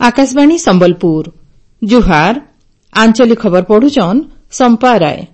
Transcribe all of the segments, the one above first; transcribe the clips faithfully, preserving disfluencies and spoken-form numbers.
आकाशवाणी संबलपुर जुहार आंचलिक खबर पढ़ुचन संपा राय।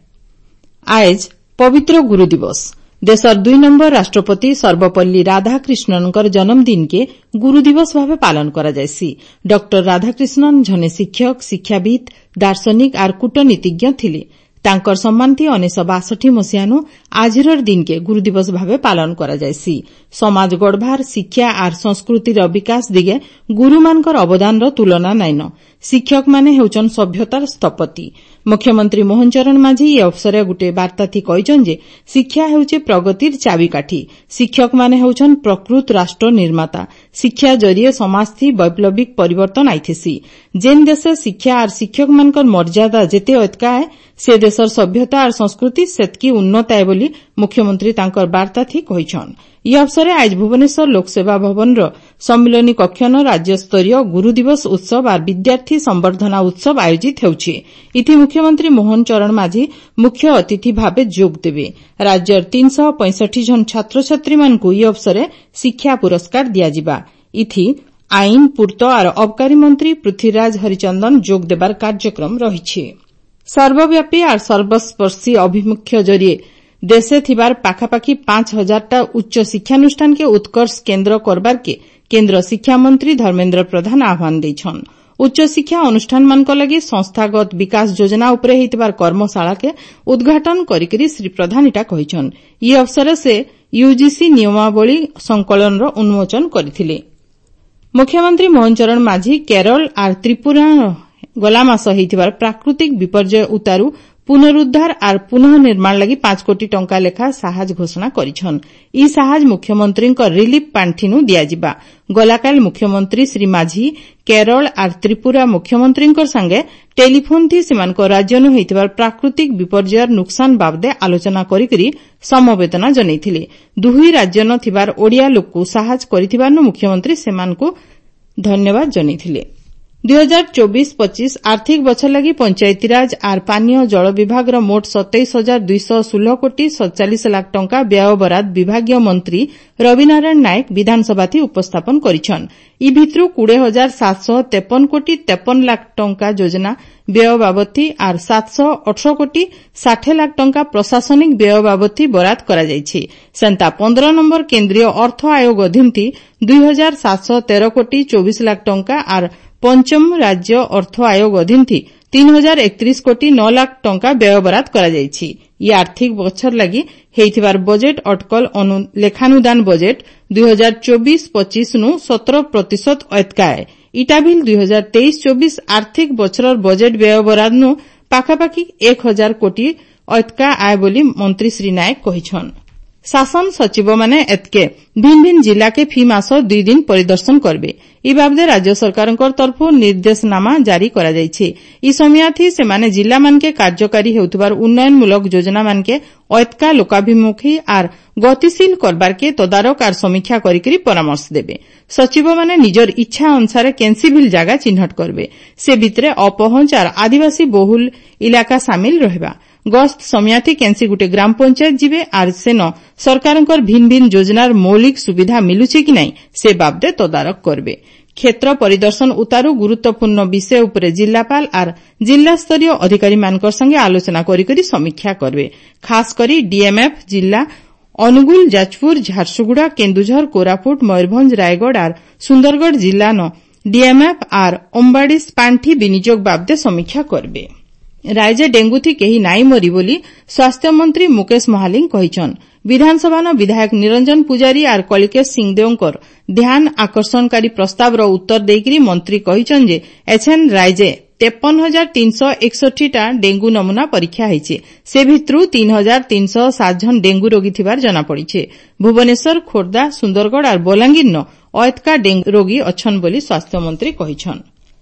आज पवित्र गुरु दिवस देशर दुई नंबर राष्ट्रपति सर्वपल्ली राधाकृष्णनकर जन्मदिन के गुरु दिवस भावे पालन करा जायसी। डॉक्टर राधाकृष्णन जने शिक्षक शिक्षाविद दार्शनिक आर कूटनीतिज्ञ थिले। तांकर सम्मानथी उन्नीस बासठी मसीहानु आजिर दिन के गुरु दिवस भावे पालन करा जायसी। समाज गढ़भार शिक्षा आर संस्कृतिर विकास दिगे गुरुमानकर अवदानर तुलना नाइन। शिक्षक माने हेउचन सभ्यतार स्थपति। मुख्यमंत्री मोहन चरण माझी ए अवसरे गुटे वार्ताथी कहिछन जे शिक्षा हेउचे प्रगतिर चाबिकाठी। शिक्षक माने हेउचन प्रकृत राष्ट्र निर्माता। शिक्षा जरिए समाजथी वैप्लविक परिवर्तन आइथेसी। जेन देशे शिक्षा आर शिक्षक मानकर मर्यादा जेते अतका है से देशर सभ्यता आर संस्कृति सेतकी उन्नत है बोली मुख्यमंत्री तांकर वार्ताथी कहिछन। ई अवसरे आज भुवनेश्वर लोकसेवा भवनर सम्मिलनी कक्षन राज्यस्तरीय गुरु दिवस उत्सव आर विद्यार्थी संवर्धना उत्सव आयोजित हेउछि। इथि मुख्यमंत्री मोहन चरण माझी मुख्य अतिथि भावे जोग देबे। राज्यर तीन सौ पैंसठ जन छात्र छात्री मानकु ई अवसरे शिक्षा पुरस्कार दियाजिबा। इथि आईन पूर्त आर अबकारी मंत्री पृथ्वीराज हरिचंदन जोग देबार कार्यक्रम रहिछि। सर्वव्यापी आर सर्वस्पर्शी अभिमुख्य जरिए देशे थिबार पाखापाखी पांच हजारटा उच्च शिक्षानुष्ठान के उत्कर्ष केन्द्र करबार के केन्द्र शिक्षा मंत्री धर्मेन्द्र प्रधान आह्वान देछन। उच्च शिक्षा अनुष्ठान मानक लगी संस्थागत विकास योजना उपरे हेतिबार कर्मशाला के उद्घाटन करिकरी श्री प्रधान इटा कहिछन। ई अवसर से यूजीसी नियमावली संकलनर उन्मोचन करथिले। मुख्यमंत्री मोहन चरण माझी केरल आर त्रिपुरा गला मास हेतिबार प्राकृतिक विपर्यय उतारू पुनरुद्धार आर पुनः निर्माण लगी पांच कोटी टंका लेखा साहाज घोषणा करिछन। ई साहाज मुख्यमंत्री रिलीफ पांठिनु दियाजिबा। गलाकाल मुख्यमंत्री श्री माझी केरल आर त्रिपुरा मुख्यमंत्री संगे टेलीफोन थी सेमानक राज्यनु हेतिबार प्राकृतिक विपर्ययर नुकसान बाबदे आलोचना करिकरी समवेदना जनाइथिले। दुई राज्यन थिबार ओडिया लोकku साहाज करिथिबारनु मुख्यमंत्री सेमानकु धन्यवाद जनाइथिले। दुई हजार चौबीस पच्चीस आर्थिक बछर लगी पंचायतीराज आर पानीय जल विभाग मोट सतैश हजार दुई सौ षोलह कोटी सतचालीस लाख टंका व्यय बराद विभागीय मंत्री रविनारायण नायक विधानसभा उपस्थापन करिछन। ई भितरु कुड़े हजार सात सौ तेपन कोटी तेपन लाख टंका योजना व्यय बाबती आर सात सौ अठर कोटी साठ लाख टंका प्रशासनिक व्यय बाबती बराद करा जायछि। सेंता पंद्रह नंबर केन्द्रीय अर्थ आयोग अधीन दुई हजार सात सौ तेरह कोटी चौबीस लाख टंका आर पंचम राज्य अर्थ आयोग अधीन थी तीन हजार एकत्रीस कोटी नौ लाख टंका व्यय बराद करा जायछि। ये आर्थिक बछर लगी हेइथिबार बजेट अटकल लेखानुदान बजेट दुई हजार चौबीस पच्चीस नु सत्रह प्रतिशत अतकाए। इटा बिल दुई हजार तेईस चौबीस आर्थिक बछरर बजेट व्यय बराद नु पाखापाखी एक हजार कोटी अतका आय बोली मंत्री श्री नायक कहिछन। शासन सचिव माने एतके भिन्न भिन्न जिला के फी मास दुई दिन परिदर्शन करबे। ई बाबदे राज्य सरकारंकर तरफ निर्देशनामा जारी करा जायछि। ई समयाथी सेमाने जिला मानके कार्यकारी हेउतबार उन्नयनमूलक योजना मानके अतका लोकाभिमुखी आर गतिशील करबार के तदारक आर समीक्षा करिकरी परामर्श देबे। सचिव माने निजर इच्छा अनुसार केंसिभिल जागा चिन्हट करबे। से भितरे अपहंच आर आदिवासी बहुल इलाका सामिल रहबा। गस्त समयाथी केंसी गुटे ग्राम पंचायत जिबे आर सेन सरकारंकर भिन्न भिन्न योजनार मौलिक सुविधा मिलुछे कि नहीं से बाबदे तदारक करबे। क्षेत्र परिदर्शन उतारू गुरुत्वपूर्ण विषय उपरे जिलापाल आर जिला स्तरीय अधिकारी मानकर संगे आलोचना करिकरी समीक्षा करबे। खास करी डीएमएफ जिला अनुगुल जाजपुर झारसुगुड़ा केन्दुझर कोरापुट मयूरभंज रायगढ़ आर सुंदरगढ़ जिला न डीएमएफ आर अंबाड़ीस पांठी विनियोग बाबदे समीक्षा करबे। राज्य डेंगू थी केही नाई मरी बोली स्वास्थ्य मंत्री मुकेश महालिंग कहिछन। विधानसभा न विधायक निरंजन पुजारी आर कलिकेश सिंहदेवकर ध्यान आकर्षणकारी प्रस्ताव उत्तर देकरी मंत्री कहिछन जे एछेन राज्य तेपन हजार तीन सौ एकसठी टा डेंगू नमूना परीक्षा होइछे। से भितरु तीन हजार तीन सौ सात जन डेंगू रोगी थिबार जना पड़िछे। भुवनेश्वर खोर्धा सुंदरगढ़ आर बलांगीर न अतका डेंगू रोगी अछन बोली स्वास्थ्य मंत्री कहिछन।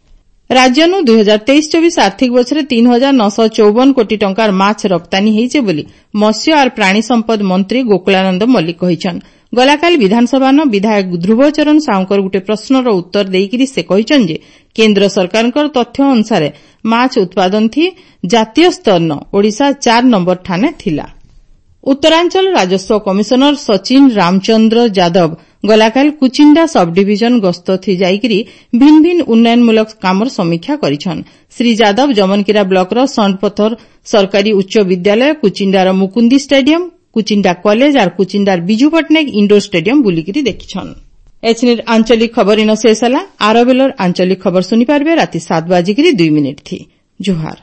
राज्यनु दुई हजार तेईस चौबीस आर्थिक बछरे तीन हजार नौ सौ चौवन कोटी टंकार माछ रप्तानी हेइछे बोली मत्स्य आर प्राणी संपद मंत्री गोकुलानंद मल्लिक कहिछन। गलाकाल विधानसभा न विधायक ध्रुवचरण साउकर गुटे प्रश्नर उत्तर देइकरी से कहिछन जे केन्द्र सरकारकर तथ्य अनुसार माछ उत्पादन थी जातीय स्तर न ओडिशा चार नंबर ठाने थिला। उत्तरांचल राजस्व कमिशनर सचिन रामचंद्र यादव गलाकाल कुचिंडा सब डिविजन गस्त थी जाइकरी भिन्न भिन्न उन्नयनमूलक कामर समीक्षा करिछन। श्री यादव जमनकिरा ब्लॉकर सणपथर सरकारी उच्च विद्यालय, कुचिंडार मुकुंदी स्टेडियम, कुचिंडा कॉलेज और कुचिंडार बिजू पट्टनायक इंडोर स्टेडियम बुलिकिरी देखिछन। एचनिर आंचलिक खबर इन शेष होला। आर बेलर आंचलिक खबर सुनी पारबे राति सात बाजिकरी दुई मिनिट थी। जुहार।